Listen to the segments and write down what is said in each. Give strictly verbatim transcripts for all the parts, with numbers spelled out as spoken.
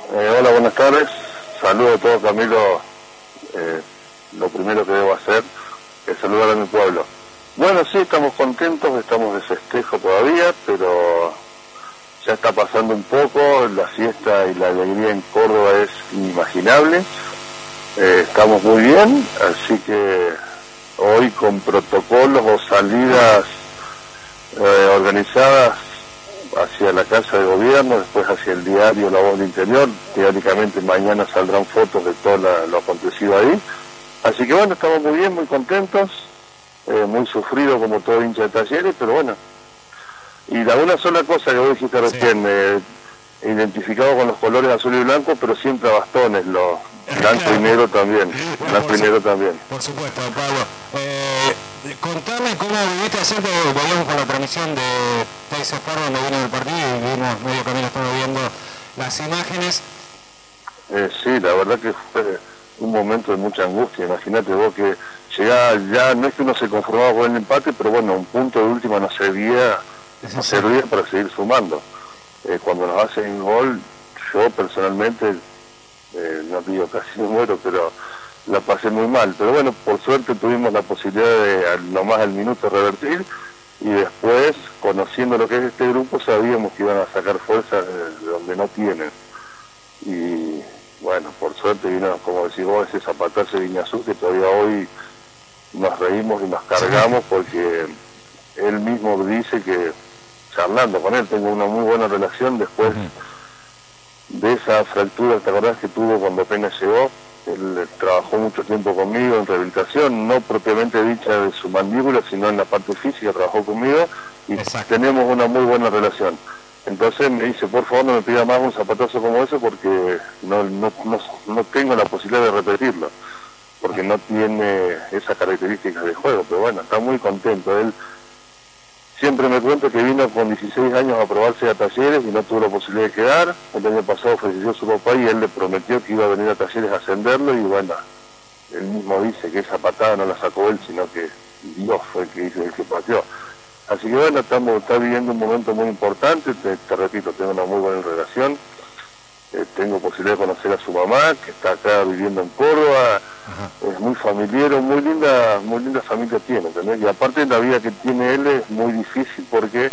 Eh, hola, buenas tardes. Saludo a todos, Camilo. Eh, lo primero que debo hacer es saludar a mi pueblo. Bueno, sí, estamos contentos, estamos de festejo todavía, pero ya está pasando un poco, la fiesta y la alegría en Córdoba es inimaginable. Eh, estamos muy bien, así que hoy con protocolos o salidas eh, organizadas hacia la Casa de Gobierno, después hacia el diario La Voz del Interior. Teóricamente mañana saldrán fotos de todo la, lo acontecido ahí. Así que bueno, estamos muy bien, muy contentos, eh, muy sufridos como todo hincha de Talleres, pero bueno. Y la una sola cosa que vos dijiste recién, sí. eh, identificado con los colores azul y blanco, pero siempre a bastones, los blanco claro. y negro también, bueno, blanco y negro también. Por supuesto, Pablo. Eh, contame cómo viviste ayer, volvemos con la transmisión de Teis Sport donde vino el partido y vimos medio camino, estamos viendo las imágenes. Eh, sí, la verdad que fue un momento de mucha angustia. Imagínate vos que llegaba ya, no es que uno se conformaba con el empate, pero bueno, un punto de última nos servía, nos servía para seguir sumando. Eh, cuando nos hacen gol, yo personalmente, eh, no digo casi me muero, pero la pasé muy mal. Pero bueno, por suerte tuvimos la posibilidad de, nomás al minuto, revertir, y después, conociendo lo que es este grupo, sabíamos que iban a sacar fuerzas de donde no tienen. Y bueno, por suerte vino, como decís vos, ese zapatazo de Iñazú, que todavía hoy nos reímos y nos cargamos porque él mismo dice que, charlando con él, tengo una muy buena relación después uh-huh. de esa fractura, ¿te acordás que tuvo cuando apenas llegó? Él trabajó mucho tiempo conmigo en rehabilitación, no propiamente dicha de su mandíbula, sino en la parte física, trabajó conmigo y Exacto. tenemos una muy buena relación. Entonces me dice, por favor no me pida más un zapatazo como ese porque no, no, no, no tengo la posibilidad de repetirlo, porque no tiene esas características de juego, pero bueno, está muy contento. Él siempre me cuenta que vino con dieciséis años a probarse a Talleres y no tuvo la posibilidad de quedar. El año pasado falleció su papá y él le prometió que iba a venir a Talleres a ascenderlo y bueno, él mismo dice que esa patada no la sacó él, sino que Dios fue el que hizo el que pateó. Así que bueno, estamos está viviendo un momento muy importante, te, te repito, tengo una muy buena relación, eh, tengo posibilidad de conocer a su mamá, que está acá viviendo en Córdoba, Ajá. es muy familiar, muy linda, muy linda familia tiene, ¿entendés? Y aparte la vida que tiene él es muy difícil porque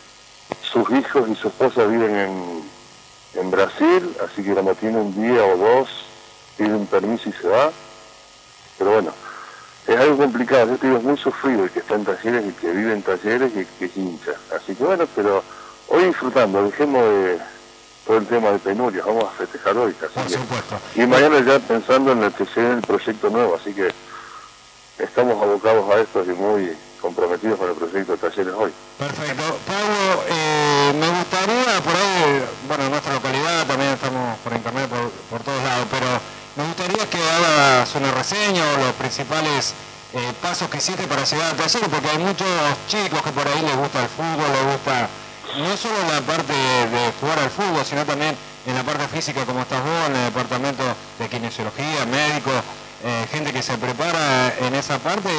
sus hijos y su esposa viven en, en Brasil, así que cuando tiene un día o dos, pide un permiso y se va, pero bueno. Es algo complicado, yo te digo, es muy sufrido el que está en Talleres y que vive en Talleres y que es hincha. Así que bueno, pero hoy disfrutando, dejemos de todo el tema de penurias, vamos a festejar hoy. Así Por que, supuesto. Y mañana ya pensando en el que se el proyecto nuevo, así que estamos abocados a esto y muy comprometidos con el proyecto de Talleres hoy. Perfecto. Pablo, eh, me gustaría por ahí, bueno, en nuestra localidad también estamos por internet, por, por todos lados, pero me gustaría que hagas una reseña o los principales eh, pasos que hiciste para llegar a Talleres, porque hay muchos chicos que por ahí les gusta el fútbol, les gusta no solo la parte de, de jugar al fútbol, sino también en la parte física como estás vos, en el departamento de kinesiología, médicos, eh, gente que se prepara en esa parte,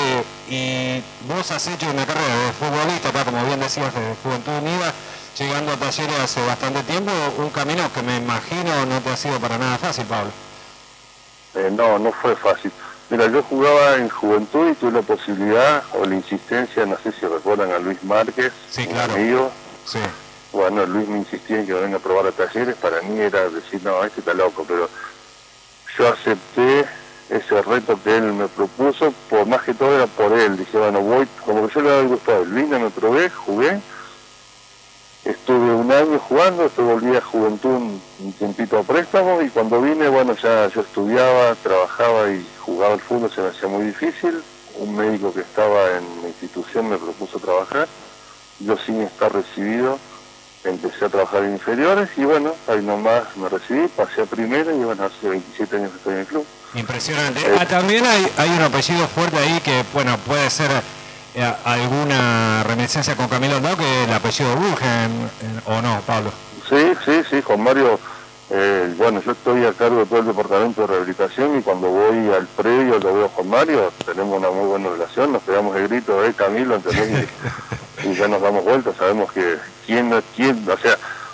y vos has hecho una carrera de futbolista, acá, como bien decías, de Juventud Unida, llegando a Talleres hace bastante tiempo, un camino que me imagino no te ha sido para nada fácil, Pablo. Eh, no, no fue fácil. Mira, yo jugaba en Juventud y tuve la posibilidad o la insistencia, no sé si recuerdan a Luis Márquez, sí, claro. un amigo. Sí. Bueno, Luis me insistía en que venga a probar a Talleres, para mí era decir, no, este está loco, pero yo acepté ese reto que él me propuso, por más que todo era por él, dije, bueno, voy, como que yo le daba el gusto a él, vine, me probé, jugué, estuve un año jugando, después volví a Juventud un, un tiempito a préstamo y cuando vine, bueno, ya yo estudiaba, trabajaba y jugaba al fútbol, se me hacía muy difícil, un médico que estaba en la institución me propuso trabajar, yo sin estar recibido empecé a trabajar en inferiores y bueno, ahí nomás me recibí, pasé a primera y bueno, hace veintisiete años que estoy en el club. Impresionante. Eh, ah, también hay, hay un apellido fuerte ahí que, bueno, puede ser eh, alguna reminiscencia con Camilo Andao, que es el apellido Burgen, ¿o no, Pablo? Sí, sí, sí, Juan Mario, eh, bueno, yo estoy a cargo de todo el departamento de rehabilitación y cuando voy al predio lo veo a Juan Mario, tenemos una muy buena relación, nos pegamos el grito, eh, Camilo, ¿entendés? Y, y ya nos damos vueltas, sabemos que quién, quién, o sea,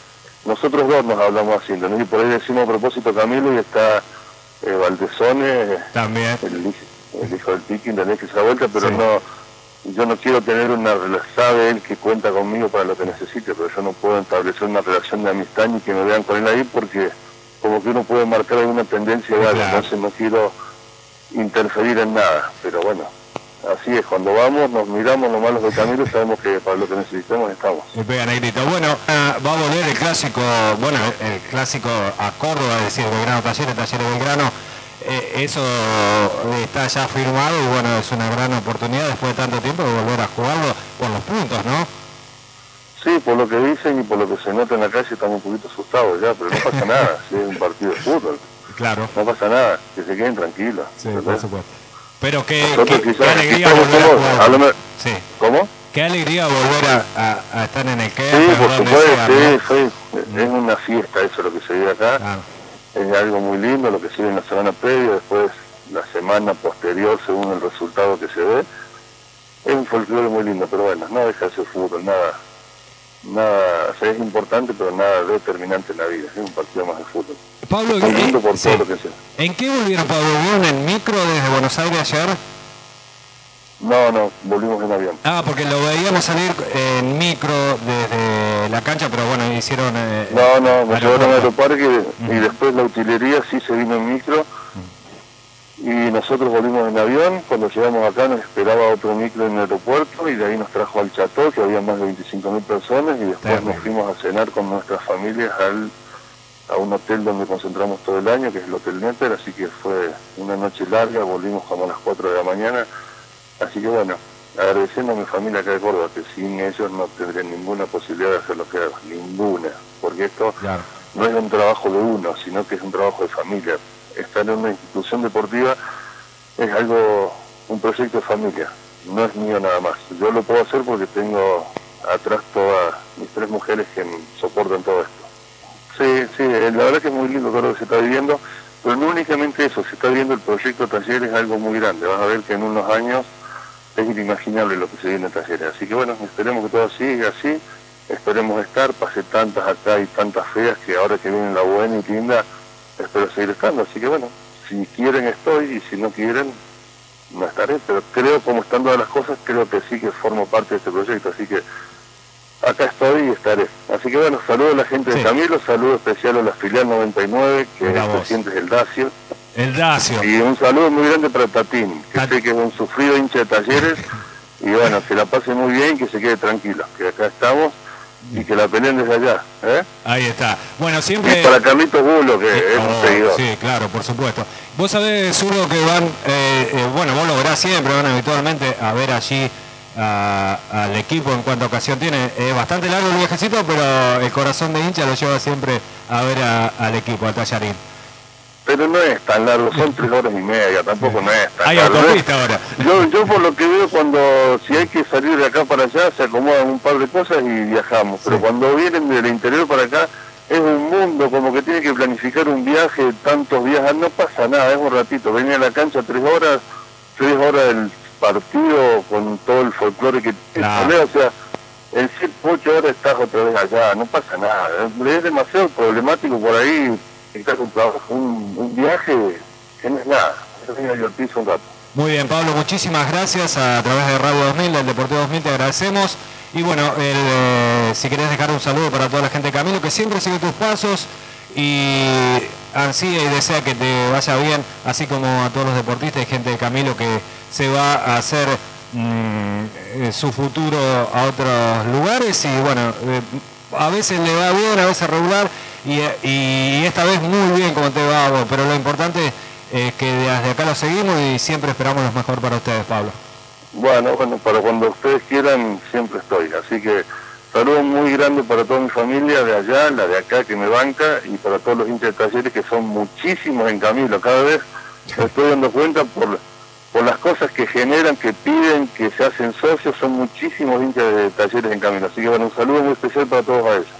nosotros dos nos hablamos así, ¿entendés? Y por ahí decimos a propósito Camilo y está eh, Valdesone, también el, el hijo del Piqui, ¿entendés? Que se ha vuelta, pero sí. no, yo no quiero tener una relación, sabe él que cuenta conmigo para lo que necesite, pero yo no puedo establecer una relación de amistad ni que me vean con él ahí porque como que uno puede marcar alguna tendencia de algo, claro. Entonces no quiero interferir en nada, pero bueno, así es, cuando vamos nos miramos los malos de Camilo y sabemos que para lo que necesitemos estamos. Me pega negrito. Bueno, uh, va a volver el clásico, bueno, el clásico a Córdoba, es decir, Belgrano Talleres, Talleres Belgrano, eh, eso está ya firmado y bueno, es una gran oportunidad después de tanto tiempo de volver a jugarlo por los puntos, ¿no? Sí, por lo que dicen y por lo que se nota en la calle estamos un poquito asustados ya, pero no pasa nada, si es un partido de fútbol. Claro. No pasa nada, que se queden tranquilos. Sí, ¿verdad? Por supuesto. Pero qué, Nosotros qué, quizás, qué alegría quizás volver somos, a jugar. Sí. ¿Cómo? Qué alegría volver a, a, a estar en el que Sí, por supuesto, sea, sí, ¿no? sí. Es una fiesta eso lo que se vive acá. Claro. Es algo muy lindo lo que se vive en la semana previa, después la semana posterior según el resultado que se ve. Es un folclore muy lindo, pero bueno, no deja de ser fútbol, nada, nada, o sea, es importante, pero nada determinante en la vida, es un partido más de fútbol. Pablo, muy lindo por sí. todo lo que sea. ¿En qué volvieron, Pablo? ¿Volvieron en micro desde Buenos Aires ayer? No, no, volvimos en avión. Ah, porque lo veíamos salir en micro desde la cancha, pero bueno, hicieron... Eh, no, no, me llevaron al aeroparque uh-huh. y después la utilería sí se vino en micro. Y nosotros volvimos en avión, cuando llegamos acá nos esperaba otro micro en el aeropuerto y de ahí nos trajo al Chateau, que había más de veinticinco mil personas, y después nos fuimos a cenar con nuestras familias al, a un hotel donde concentramos todo el año, que es el Hotel Netter, así que fue una noche larga, volvimos como a las cuatro de la mañana, así que bueno, agradeciendo a mi familia acá de Córdoba, que sin ellos no tendría ninguna posibilidad de hacer lo que hago, ninguna, porque esto claro. no es un trabajo de uno, sino que es un trabajo de familia. Estar en una institución deportiva es algo, un proyecto de familia, no es mío nada más. Yo lo puedo hacer porque tengo atrás todas mis tres mujeres que soportan todo esto. Sí, sí, la verdad que es muy lindo todo lo que se está viviendo, pero no únicamente eso, se está viendo el proyecto Talleres, es algo muy grande. Vas a ver que en unos años es inimaginable lo que se viene en Talleres. Así que bueno, esperemos que todo siga así, esperemos estar, pasé tantas acá y tantas feas que ahora que viene la buena y linda, espero seguir estando, así que bueno, si quieren estoy y si no quieren no estaré, pero creo, como están todas las cosas, creo que sí que formo parte de este proyecto, así que acá estoy y estaré. Así que bueno, saludo a la gente sí. de Camilo, saludo especial a la filial noventa y nueve, que el presidente es el Dacio. El Dacio. Y un saludo muy grande para Tatín, que Tat... sé que es un sufrido hincha de Talleres, y bueno, que la pase muy bien, que se quede tranquilo, que acá estamos. Y que la peleen desde allá, ¿eh? Ahí está. Bueno, siempre... Y para Carlitos Bulo, que sí, es un oh, seguidor. Sí, claro, por supuesto. Vos sabés, Zurdo, que van, eh, eh, bueno, vos lo verás siempre, van habitualmente a ver allí a, al equipo en cuánta ocasión tiene. Es eh, bastante largo el viajecito, pero el corazón de hincha lo lleva siempre a ver a, al equipo, al Tallarín. Pero no es tan largo, son tres horas y media, tampoco no es tan hay largo. Hay autopista ahora. Yo, yo por lo que veo, cuando si hay que salir de acá para allá, se acomodan un par de cosas y viajamos. Pero sí. cuando vienen del interior para acá, es un mundo, como que tiene que planificar un viaje, tantos días, no pasa nada, es un ratito. Venir a la cancha tres horas, tres horas del partido con todo el folclore que tiene. Claro. O sea, en siete, ocho horas estás otra vez allá, no pasa nada. Es demasiado problemático por ahí. Un, un viaje que no es nada, yo voy a divertirse un rato. Muy bien, Pablo, muchísimas gracias a través de Radio dos mil, del Deportivo dos mil, te agradecemos. Y bueno, el, eh, si querés dejar un saludo para toda la gente de Camilo, que siempre sigue tus pasos y ansía y desea que te vaya bien, así como a todos los deportistas y gente de Camilo que se va a hacer mmm, su futuro a otros lugares y bueno, eh, a veces le va bien, a veces regular. Y, y esta vez muy bien como te va vos, pero lo importante es que desde acá lo seguimos y siempre esperamos lo mejor para ustedes, Pablo. Bueno, bueno, para cuando ustedes quieran siempre estoy, así que saludos muy grandes para toda mi familia de allá, la de acá que me banca y para todos los hinchas de Talleres que son muchísimos en Camilo, cada vez me estoy dando cuenta por, por las cosas que generan, que piden, que se hacen socios, son muchísimos hinchas de Talleres en Camilo, así que bueno, un saludo muy especial para todos a ellos.